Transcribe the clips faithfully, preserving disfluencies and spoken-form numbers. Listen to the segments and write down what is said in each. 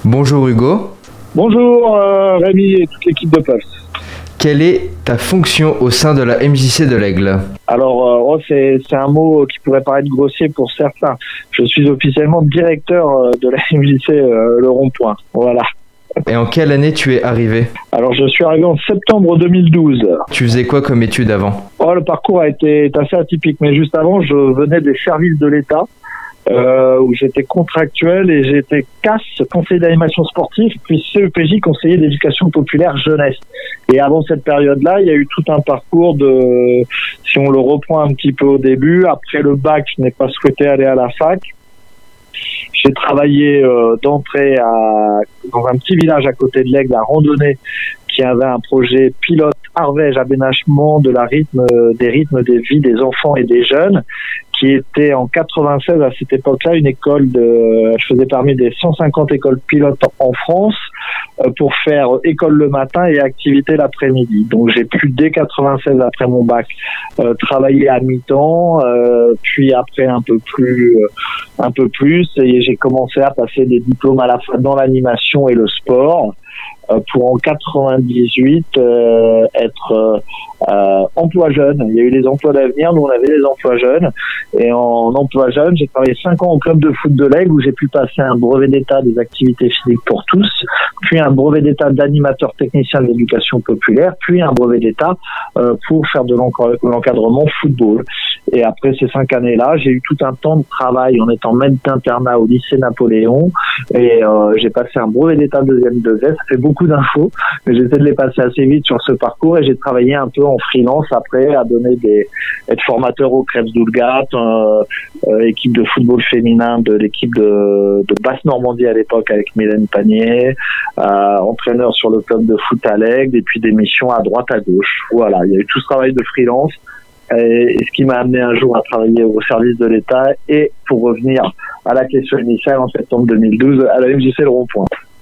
Bonjour Hugo. Bonjour euh, Rémi et toute l'équipe de Pulse. Quelle est ta fonction au sein de la M J C de l'Aigle ? Alors, euh, oh, c'est, c'est un mot qui pourrait paraître grossier pour certains. Je suis officiellement directeur euh, de la M J C euh, Le Rond-Point. Voilà. Et en quelle année tu es arrivé ? Alors, je suis arrivé en septembre deux mille douze. Tu faisais quoi comme études avant ? Oh, le parcours a été assez atypique, mais juste avant, je venais des services de l'État. Euh, où j'étais contractuel et j'étais C A S, conseiller d'animation sportive, puis C E P J, conseiller d'éducation populaire jeunesse. Et avant cette période-là, il y a eu tout un parcours de, si on le reprend un petit peu au début, après le bac, je n'ai pas souhaité aller à la fac. J'ai travaillé euh, d'entrée à, dans un petit village à côté de l'Aigle, à Randonnée, qui avait un projet pilote Arvège, aménagement de la rythme, des rythmes des vies des enfants et des jeunes, qui était en quatre-vingt-seize à cette époque-là une école de, je faisais parmi des cent cinquante écoles pilotes en France euh, pour faire école le matin et activité l'après-midi. Donc j'ai pu dès quatre-vingt-seize après mon bac euh, travailler à mi-temps, euh, puis après un peu plus, euh, un peu plus, et j'ai commencé à passer des diplômes à la fois dans l'animation et le sport. Pour en quatre-vingt-dix-huit euh, être euh, euh, emploi jeune. Il y a eu les emplois d'avenir, nous on avait les emplois jeunes. Et en emploi jeune, j'ai travaillé cinq ans au club de foot de l'Aigle où j'ai pu passer un brevet d'état des activités physiques pour tous, puis un brevet d'état d'animateur technicien de l'éducation populaire, puis un brevet d'état euh, pour faire de l'encadrement football. Et après ces cinq années-là, j'ai eu tout un temps de travail en étant maître d'internat au lycée Napoléon et euh, j'ai passé un brevet d'état deuxième degré. Ça fait beaucoup d'infos, mais j'essaie de les passer assez vite sur ce parcours et j'ai travaillé un peu en freelance après à donner des, être formateur au Krebs d'Oulgat, euh, euh, équipe de football féminin de l'équipe de, de Basse-Normandie à l'époque avec Mylène Panier, euh, entraîneur sur le club de foot à l'Aigle et puis des missions à droite à gauche. Voilà, il y a eu tout ce travail de freelance. Et ce qui m'a amené un jour à travailler au service de l'État et pour revenir à la question initiale en septembre deux mille douze à la M J C Le Rond-Point.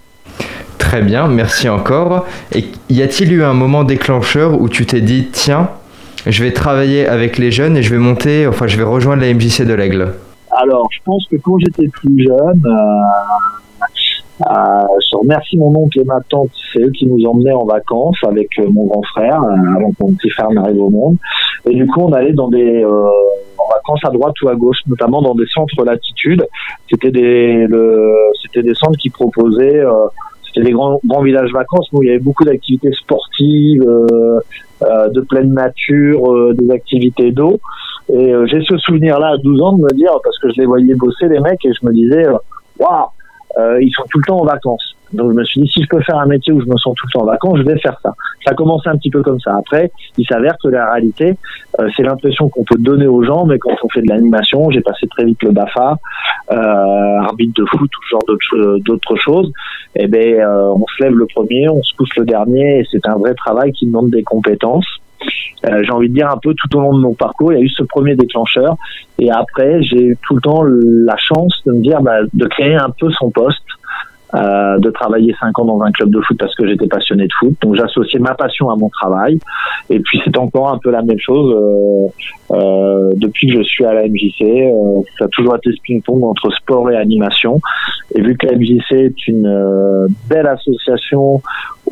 Très bien, merci encore. Et y a-t-il eu un moment déclencheur où tu t'es dit tiens, je vais travailler avec les jeunes et je vais monter, enfin je vais rejoindre la M J C de l'Aigle ? Alors je pense que quand j'étais plus jeune, euh, euh, je remercie mon oncle et ma tante, c'est eux qui nous emmenaient en vacances avec euh, mon grand frère euh, avant que mon petit frère n'arrive au monde. Et du coup, on allait dans des euh, en vacances à droite ou à gauche, notamment dans des centres latitude. C'était des le, c'était des centres qui proposaient, euh, c'était des grands grands villages vacances où il y avait beaucoup d'activités sportives, euh, euh, de pleine nature, euh, des activités d'eau. Et euh, j'ai ce souvenir-là à douze ans de me dire, parce que je les voyais bosser les mecs, et je me disais, waouh, euh, ils sont tout le temps en vacances. Donc je me suis dit, si je peux faire un métier où je me sens tout le temps en vacances, je vais faire ça. Ça a commencé un petit peu comme ça. Après, il s'avère que la réalité, euh, c'est l'impression qu'on peut donner aux gens, mais quand on fait de l'animation, j'ai passé très vite le B A F A, euh, arbitre de foot ou ce genre d'autres, d'autres choses, et ben euh, on se lève le premier, on se pousse le dernier, et c'est un vrai travail qui demande des compétences. Euh, j'ai envie de dire un peu tout au long de mon parcours, il y a eu ce premier déclencheur, et après j'ai eu tout le temps la chance de me dire bah, de créer un peu son poste. Euh, de travailler cinq ans dans un club de foot parce que j'étais passionné de foot, donc j'associais ma passion à mon travail, et puis c'est encore un peu la même chose euh, euh, depuis que je suis à la M J C. Euh, ça a toujours été ce ping-pong entre sport et animation, et vu que la M J C est une euh, belle association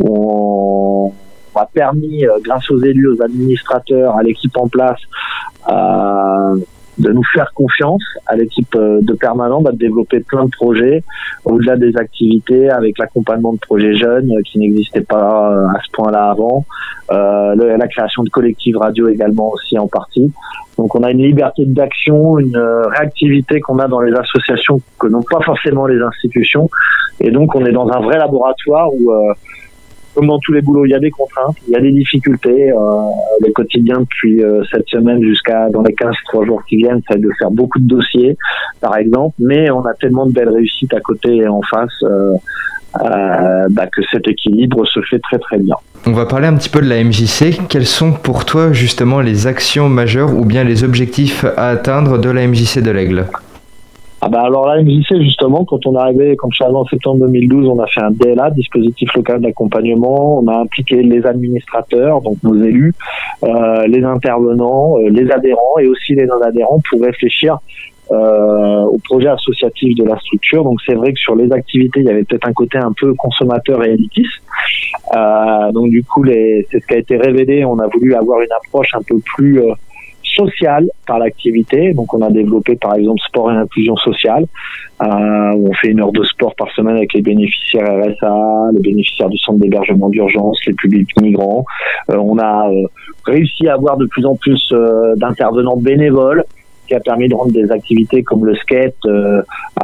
où on a permis, euh, grâce aux élus, aux administrateurs, à l'équipe en place, euh, de nous faire confiance à l'équipe de permanent, de développer plein de projets au-delà des activités avec l'accompagnement de projets jeunes qui n'existaient pas à ce point-là avant, euh, le, la création de collectifs radio également aussi en partie. Donc on a une liberté d'action, une réactivité qu'on a dans les associations que n'ont pas forcément les institutions, et donc on est dans un vrai laboratoire où euh, comme dans tous les boulots, il y a des contraintes, il y a des difficultés. Euh, le quotidien depuis euh, cette semaine jusqu'à dans les quinze trois jours qui viennent, c'est de faire beaucoup de dossiers, par exemple. Mais on a tellement de belles réussites à côté et en face euh, euh, bah, que cet équilibre se fait très très bien. On va parler un petit peu de la M J C. Quelles sont pour toi justement les actions majeures ou bien les objectifs à atteindre de la M J C de l'Aigle ? Ah bah alors la M J C justement, quand on est arrivé, quand je suis arrivé en septembre deux mille douze, on a fait un D L A, dispositif local d'accompagnement. On a impliqué les administrateurs, donc nos élus, euh, les intervenants, euh, les adhérents et aussi les non-adhérents pour réfléchir euh, au projet associatif de la structure. Donc c'est vrai que sur les activités, il y avait peut-être un côté un peu consommateur et élitiste. Euh, donc du coup, les, c'est ce qui a été révélé. On a voulu avoir une approche un peu plus euh, sociale par l'activité. Donc on a développé par exemple sport et inclusion sociale, euh, où on fait une heure de sport par semaine avec les bénéficiaires R S A, les bénéficiaires du centre d'hébergement d'urgence, les publics migrants. Euh, on a euh, réussi à avoir de plus en plus euh, d'intervenants bénévoles, qui a permis de rendre des activités comme le skate euh,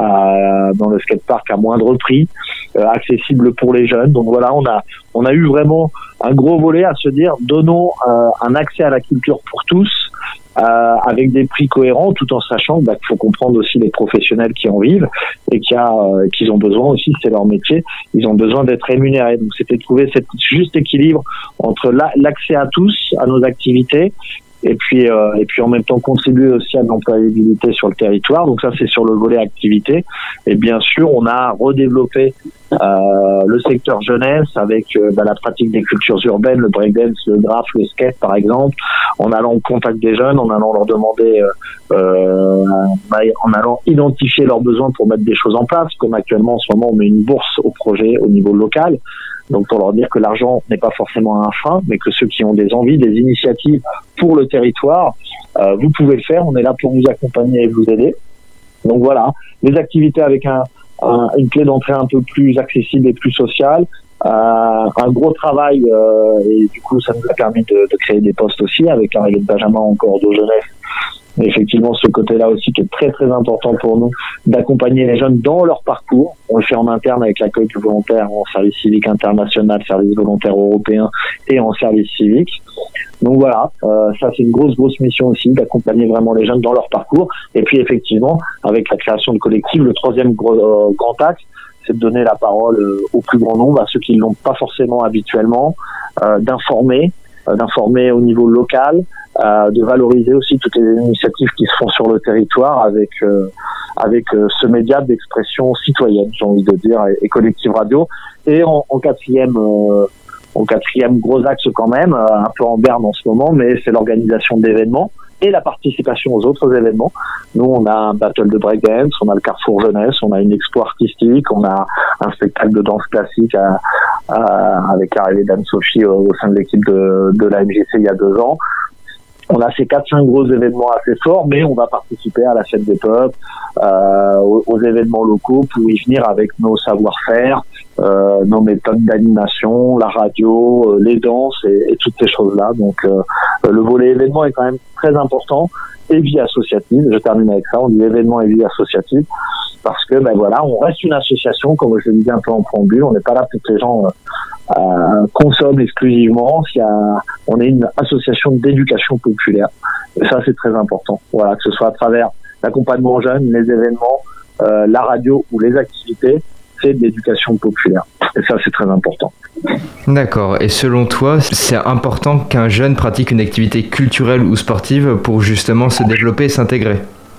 à, dans le skatepark à moindre prix, euh, accessible pour les jeunes. Donc voilà, on a on a eu vraiment un gros volet à se dire donnons euh, un accès à la culture pour tous, euh, avec des prix cohérents, tout en sachant bah, qu'il faut comprendre aussi les professionnels qui en vivent et qu'il y a, euh, qu'ils ont besoin aussi, c'est leur métier, ils ont besoin d'être rémunérés. Donc c'était de trouver cet juste équilibre entre la, l'accès à tous à nos activités, et puis euh, et puis en même temps contribuer aussi à l'employabilité sur le territoire. Donc ça, c'est sur le volet activité. Et bien sûr, on a redéveloppé euh, le secteur jeunesse avec euh, bah, la pratique des cultures urbaines, le breakdance, le draft, le skate par exemple, en allant au contact des jeunes, en allant leur demander, euh, euh, en allant identifier leurs besoins pour mettre des choses en place. Comme actuellement en ce moment, on met une bourse au projet au niveau local. Donc pour leur dire que l'argent n'est pas forcément un frein, mais que ceux qui ont des envies, des initiatives pour le territoire, euh, vous pouvez le faire. On est là pour vous accompagner et vous aider. Donc voilà, les activités avec un, un, une clé d'entrée un peu plus accessible et plus sociale. Euh, un gros travail euh, et du coup ça nous a permis de, de créer des postes aussi avec l'arrivée de Benjamin en cordeau jeunesse. Et effectivement, ce côté-là aussi qui est très très important pour nous, d'accompagner les jeunes dans leur parcours. On le fait en interne avec l'accueil du volontaire en service civique international, service volontaire européen et en service civique. Donc voilà, euh, ça c'est une grosse grosse mission aussi, d'accompagner vraiment les jeunes dans leur parcours. Et puis effectivement, avec la création de collectifs, le troisième gros, euh, grand axe, c'est de donner la parole euh, au plus grand nombre, à ceux qui ne l'ont pas forcément habituellement, euh, d'informer, euh, d'informer au niveau local, Euh, de valoriser aussi toutes les initiatives qui se font sur le territoire avec euh, avec euh, ce média d'expression citoyenne, j'ai envie de dire, et, et Collective Radio. Et en, en quatrième euh, en quatrième gros axe quand même, euh, un peu en berne en ce moment, mais c'est l'organisation d'événements et la participation aux autres événements. Nous, on a un battle de breakdance, on a le Carrefour Jeunesse, on a une expo artistique, on a un spectacle de danse classique à, à, avec l'arrivée d'Anne-Sophie au, au sein de l'équipe de, de la M J C il y a deux ans. On a ces quatre cinq gros événements assez forts, mais on va participer à la fête des peuples, euh, aux, aux événements locaux pour y venir avec nos savoir-faire, euh, nos méthodes d'animation, la radio, euh, les danses et, et toutes ces choses-là. Donc euh, le volet événement est quand même très important, et vie associative. Je termine avec ça, on dit événement et vie associative, parce que ben voilà, on reste une association, comme je le disais un peu en préambule, on n'est pas là pour que les gens euh, Euh, consomme exclusivement. Il y a, on est une association d'éducation populaire. Et ça, c'est très important. Voilà, que ce soit à travers l'accompagnement aux jeunes, les événements, euh, la radio ou les activités, c'est de l'éducation populaire. Et ça, c'est très important. D'accord. Et selon toi, c'est important qu'un jeune pratique une activité culturelle ou sportive pour justement se développer et s'intégrer?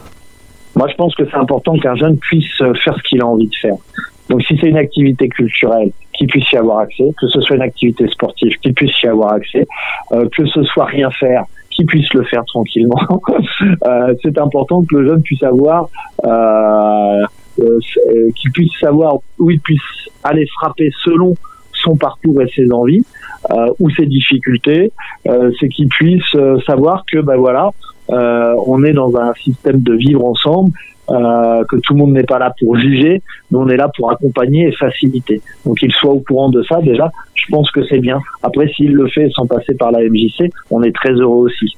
Moi, je pense que c'est important qu'un jeune puisse faire ce qu'il a envie de faire. Donc, si c'est une activité culturelle, qu'il puisse y avoir accès, que ce soit une activité sportive, qu'il puisse y avoir accès, euh, que ce soit rien faire, qu'il puisse le faire tranquillement. euh, c'est important que le jeune puisse avoir, euh, euh, qu'il puisse savoir où il puisse aller frapper selon son parcours et ses envies, euh, ou ses difficultés. Euh, c'est qu'il puisse euh, savoir que, ben voilà, euh, on est dans un système de vivre ensemble. Euh, que tout le monde n'est pas là pour juger, nous on est là pour accompagner et faciliter. Donc qu'il soit au courant de ça, déjà, je pense que c'est bien. Après, s'il le fait sans passer par la M J C, on est très heureux aussi.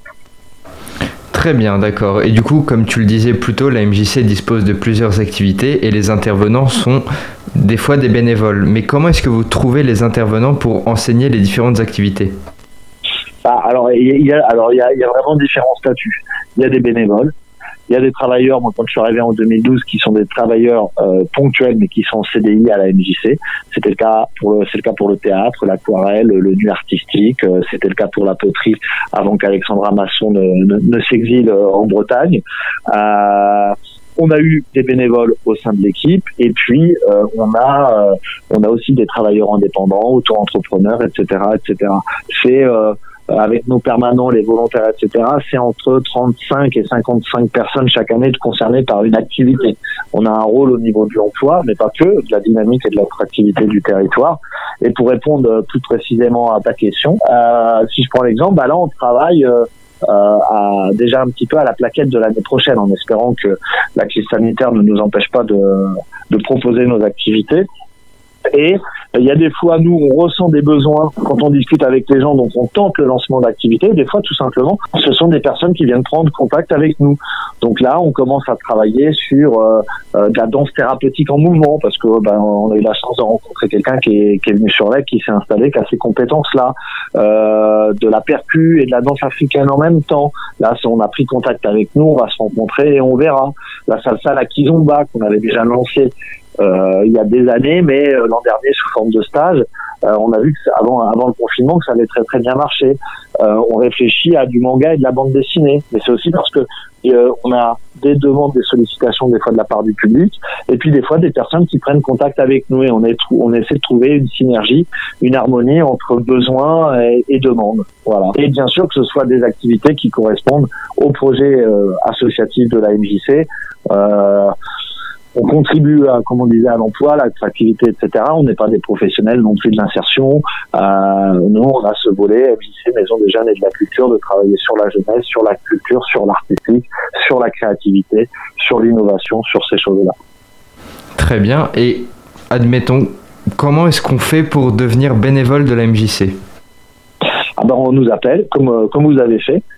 Très bien, d'accord. Et du coup, comme tu le disais plus tôt, la M J C dispose de plusieurs activités et les intervenants sont des fois des bénévoles. Mais comment est-ce que vous trouvez les intervenants pour enseigner les différentes activités? Ah, alors, il y a, alors, il y a, il y a vraiment différents statuts. Il y a des bénévoles. Il y a des travailleurs, moi quand je suis arrivé en deux mille douze, qui sont des travailleurs euh, ponctuels mais qui sont en C D I à la M J C. C'était le cas pour le, c'est le cas pour le théâtre, l'aquarelle, le nu artistique. Euh, c'était le cas pour la poterie avant qu'Alexandra Masson ne, ne, ne s'exile en Bretagne. Euh, on a eu des bénévoles au sein de l'équipe et puis euh, on a euh, on a aussi des travailleurs indépendants, auto-entrepreneurs, et cetera, et cetera. C'est euh, avec nos permanents, les volontaires, et cetera, c'est entre trente-cinq et cinquante-cinq personnes chaque année concernées par une activité. On a un rôle au niveau de l'emploi, mais pas que, de la dynamique et de l'attractivité du territoire. Et pour répondre plus précisément à ta question, euh, si je prends l'exemple, bah là on travaille euh, euh, à, déjà un petit peu à la plaquette de l'année prochaine, en espérant que la crise sanitaire ne nous empêche pas de, de proposer nos activités. Et il y a des fois, nous, on ressent des besoins quand on discute avec les gens, donc on tente le lancement d'activités. Des fois, tout simplement, ce sont des personnes qui viennent prendre contact avec nous. Donc là, on commence à travailler sur euh, euh, de la danse thérapeutique en mouvement, parce que ben, on a eu la chance de rencontrer quelqu'un qui est, qui est venu sur l'A I C, qui s'est installé, qui a ces compétences-là, euh, de la percu et de la danse africaine en même temps. Là, on a pris contact avec nous, on va se rencontrer et on verra. La salsa, la kizomba, qu'on avait déjà lancée Euh, il y a des années, mais euh, l'an dernier sous forme de stage, euh, on a vu que avant, avant le confinement que ça avait très très bien marché. Euh, on réfléchit à du manga et de la bande dessinée, mais c'est aussi parce que euh, on a des demandes, des sollicitations des fois de la part du public, et puis des fois des personnes qui prennent contact avec nous et on, est, on essaie de trouver une synergie, une harmonie entre besoins et, et demandes. Voilà. Et bien sûr que ce soit des activités qui correspondent au projet euh, associatif de la M J C. Euh, On contribue, à, comme on disait, à l'emploi, à l'attractivité, et cetera. On n'est pas des professionnels non plus de l'insertion. Euh, nous, on a ce volet M J C, Maison des Jeunes et de la Culture, de travailler sur la jeunesse, sur la culture, sur l'artistique, sur la créativité, sur l'innovation, sur ces choses-là. Très bien. Et admettons, comment est-ce qu'on fait pour devenir bénévole de la M J C ? Ah ben on nous appelle, comme euh, comme vous avez fait.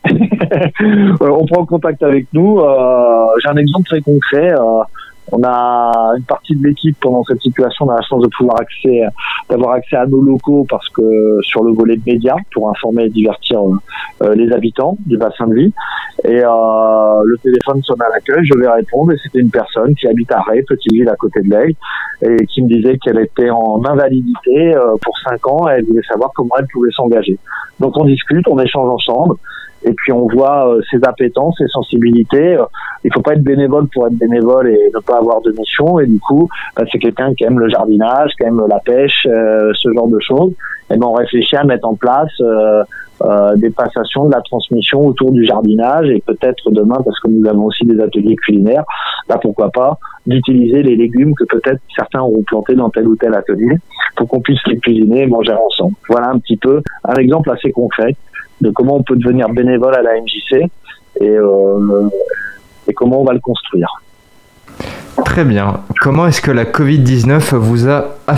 On prend contact avec nous. Euh, j'ai un exemple très concret. Euh, On a une partie de l'équipe pendant cette situation, on a la chance de pouvoir accès, d'avoir accès à nos locaux parce que sur le volet de médias pour informer et divertir euh, les habitants du bassin de vie. Et euh, le téléphone sonne à l'accueil, je vais répondre et c'était une personne qui habite à Ray, petite ville à côté de l'Aigle, et qui me disait qu'elle était en invalidité euh, pour cinq ans et elle voulait savoir comment elle pouvait s'engager. Donc on discute, on échange ensemble. Et puis on voit euh, ses appétences, ses sensibilités. Euh, il faut pas être bénévole pour être bénévole et ne pas avoir de mission. Et du coup, euh, c'est quelqu'un qui aime le jardinage, qui aime la pêche, euh, ce genre de choses. Et ben on réfléchit à mettre en place euh, euh, des passations, de la transmission autour du jardinage et peut-être demain, parce que nous avons aussi des ateliers culinaires, là pourquoi pas d'utiliser les légumes que peut-être certains auront plantés dans tel ou tel atelier pour qu'on puisse les cuisiner et manger ensemble. Voilà un petit peu un exemple assez concret de comment on peut devenir bénévole à la M J C et, euh, et comment on va le construire. Très bien. Comment est-ce que la covid dix-neuf vous a affecté ?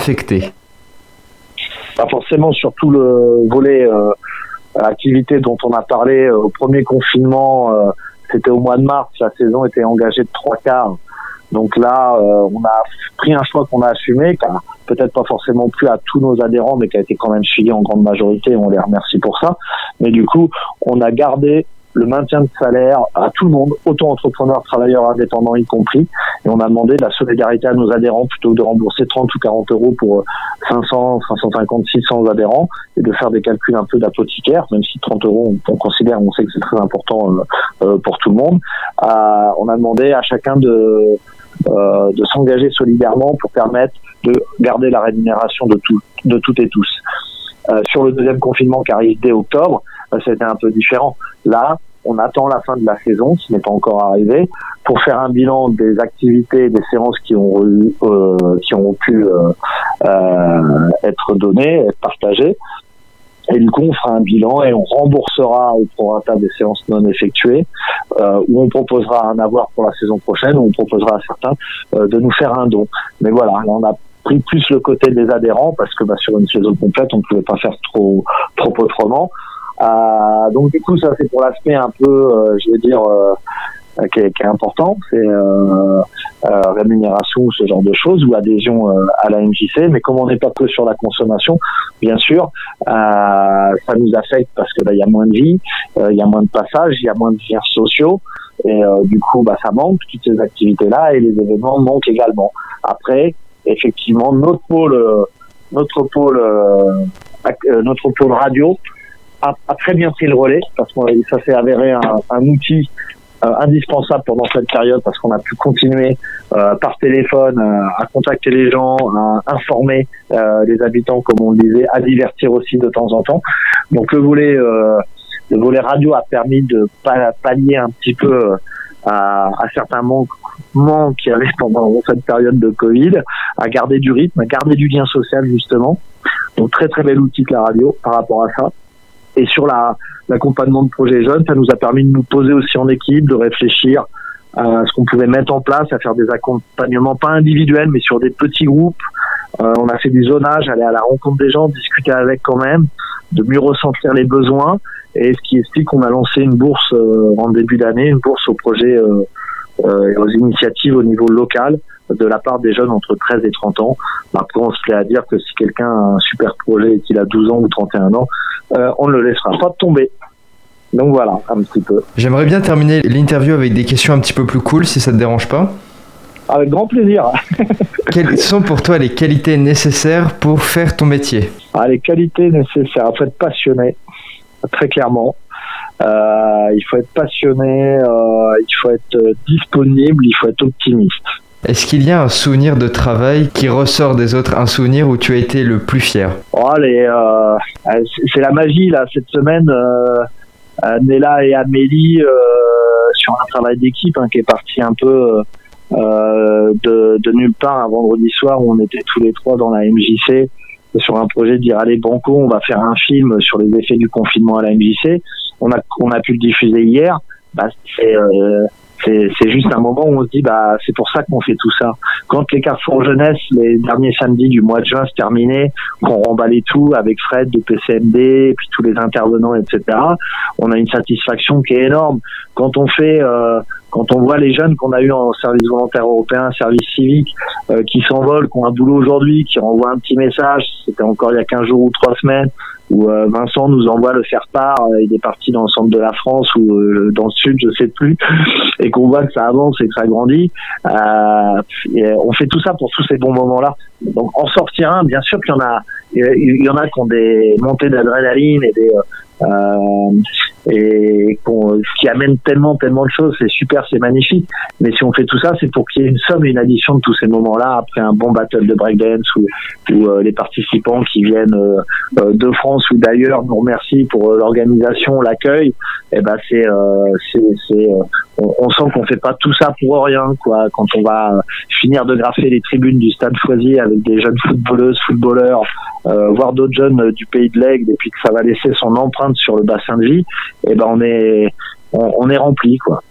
Pas forcément sur tout le volet euh, activité dont on a parlé euh, au premier confinement. Euh, c'était au mois de mars, la saison était engagée de trois quarts. Donc là, euh, on a pris un choix qu'on a assumé, car peut-être pas forcément plus à tous nos adhérents, mais qui a été quand même suivi en grande majorité, on les remercie pour ça. Mais du coup, on a gardé le maintien de salaire à tout le monde, auto-entrepreneurs, travailleurs indépendants y compris, et on a demandé de la solidarité à nos adhérents plutôt que de rembourser trente ou quarante euros pour cinq cents, cinq cent cinquante, six cents adhérents, et de faire des calculs un peu d'apothicaire, même si trente euros, on, on considère, on sait que c'est très important euh, euh, pour tout le monde. Euh, on a demandé à chacun de Euh, de s'engager solidairement pour permettre de garder la rémunération de, tout, de toutes et tous. Euh, sur le deuxième confinement qui arrive dès octobre, euh, c'était un peu différent. Là, on attend la fin de la saison, qui n'est pas encore arrivée, pour faire un bilan des activités, des séances qui ont, euh, qui ont pu euh, euh, être données, être partagées. Et du coup, on fera un bilan et on remboursera au prorata des séances non effectuées, euh, où on proposera un avoir pour la saison prochaine, où on proposera à certains euh, de nous faire un don. Mais voilà, là, on a pris plus le côté des adhérents parce que bah, sur une saison complète, on ne pouvait pas faire trop, trop autrement. Euh, donc du coup, ça c'est pour l'aspect un peu, euh, je vais dire, euh, qui, est, qui est important, c'est euh, euh, rémunération ou ce genre de choses, ou adhésion euh, à la M J C. Mais comme on n'est pas que sur la consommation, bien sûr, euh, ça nous affecte parce que bah, y a moins de vie, il euh, y a moins de passages, il y a moins de liens sociaux, et euh, du coup, bah, ça manque, toutes ces activités-là, et les événements manquent également. Après, effectivement, notre pôle, euh, notre pôle, euh, euh, notre pôle radio a, a très bien pris le relais parce que ça s'est avéré un, un outil Euh, indispensable pendant cette période parce qu'on a pu continuer euh, par téléphone euh, à contacter les gens, à informer euh, les habitants comme on le disait, à divertir aussi de temps en temps. Donc le volet, euh, le volet radio a permis de pallier un petit peu à, à certains manquements qu'il y avait pendant cette période de Covid, à garder du rythme, à garder du lien social justement. Donc très très bel outil que la radio par rapport à ça. Et sur la, l'accompagnement de projets jeunes, ça nous a permis de nous poser aussi en équipe, de réfléchir à ce qu'on pouvait mettre en place, à faire des accompagnements pas individuels mais sur des petits groupes. Euh, on a fait du zonage, aller à la rencontre des gens, discuter avec quand même, de mieux ressentir les besoins, et ce qui explique qu'on a lancé une bourse euh, en début d'année, une bourse aux projets euh, euh, et aux initiatives au niveau local de la part des jeunes entre treize et trente ans. Après, on se plaît à dire que si quelqu'un a un super projet et qu'il a douze ans ou trente et un ans, euh, on ne le laissera pas tomber. Donc voilà, un petit peu. J'aimerais bien terminer l'interview avec des questions un petit peu plus cool, si ça te dérange pas. Avec grand plaisir. Quelles sont pour toi les qualités nécessaires pour faire ton métier ? Ah, les qualités nécessaires, il faut être passionné, très clairement. Euh, il faut être passionné, euh, il faut être disponible, il faut être optimiste. Est-ce qu'il y a un souvenir de travail qui ressort des autres, un souvenir où tu as été le plus fier ? Oh, les, euh, c'est la magie là cette semaine. Euh, Nella et Amélie euh, sur un travail d'équipe hein, qui est parti un peu euh, de, de nulle part un vendredi soir où on était tous les trois dans la M J C sur un projet de dire allez banco, on va faire un film sur les effets du confinement à la M J C. On a on a pu le diffuser hier. Bah, c'est euh, C'est, c'est juste un moment où on se dit bah c'est pour ça qu'on fait tout ça. Quand les Carrefour Jeunesse, les derniers samedis du mois de juin se terminaient, qu'on remballait tout avec Fred de P C M D et puis tous les intervenants, et cetera. On a une satisfaction qui est énorme. Quand on fait, euh, quand on voit les jeunes qu'on a eu en service volontaire européen, service civique, euh, qui s'envolent, qui ont un boulot aujourd'hui, qui renvoient un petit message. C'était encore il y a quinze jours ou trois semaines. Où euh, Vincent nous envoie le faire-part, euh, il est parti dans le centre de la France ou euh, dans le sud, je sais plus, et qu'on voit que ça avance et que ça grandit. Euh, et on fait tout ça pour tous ces bons moments-là. Donc en sortir un, bien sûr qu'il y en a, il y en a qui ont des montées d'adrénaline et des euh, et qu'on, qui amènent tellement tellement de choses, c'est super, c'est magnifique. Mais si on fait tout ça, c'est pour qu'il y ait une somme et une addition de tous ces moments-là après un bon battle de breakdance où, où euh, les participants qui viennent euh, de France ou d'ailleurs nous remercient pour euh, l'organisation, l'accueil. Et ben c'est euh, c'est, c'est euh, on, on sent qu'on fait pas tout ça pour rien quoi. Quand on va finir de graffer les tribunes du Stade Foisier avec des jeunes footballeuses, footballeurs, euh, voire d'autres jeunes euh, du Pays de l'Aigle, et puis que ça va laisser son empreinte sur le bassin de vie, et ben on est on, on est rempli quoi.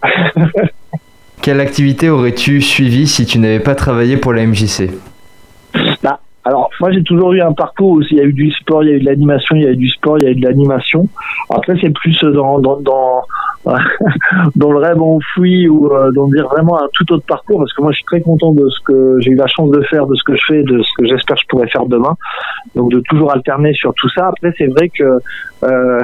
Quelle activité aurais-tu suivi si tu n'avais pas travaillé pour la M J C ? Bah, alors moi j'ai toujours eu un parcours où il y a eu du sport, il y a eu de l'animation, il y a eu du sport, il y a eu de l'animation. Après c'est plus dans dans dans dans le rêve enfoui ou euh, dans dire vraiment un tout autre parcours, parce que moi je suis très content de ce que j'ai eu la chance de faire, de ce que je fais, de ce que j'espère que je pourrais faire demain. Donc de toujours alterner sur tout ça. Après c'est vrai que euh,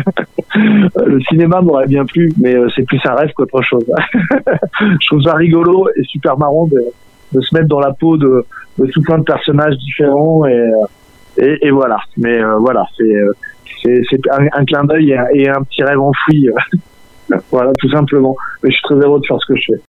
le cinéma m'aurait bien plu, mais euh, c'est plus un rêve qu'autre chose. Je trouve ça rigolo et super marrant de, de se mettre dans la peau de, de tout plein de personnages différents et, et, et voilà. Mais euh, voilà, c'est, c'est, c'est un, un clin d'œil et un, et un petit rêve enfoui. Voilà, tout simplement. Mais je suis très heureux de faire ce que je fais.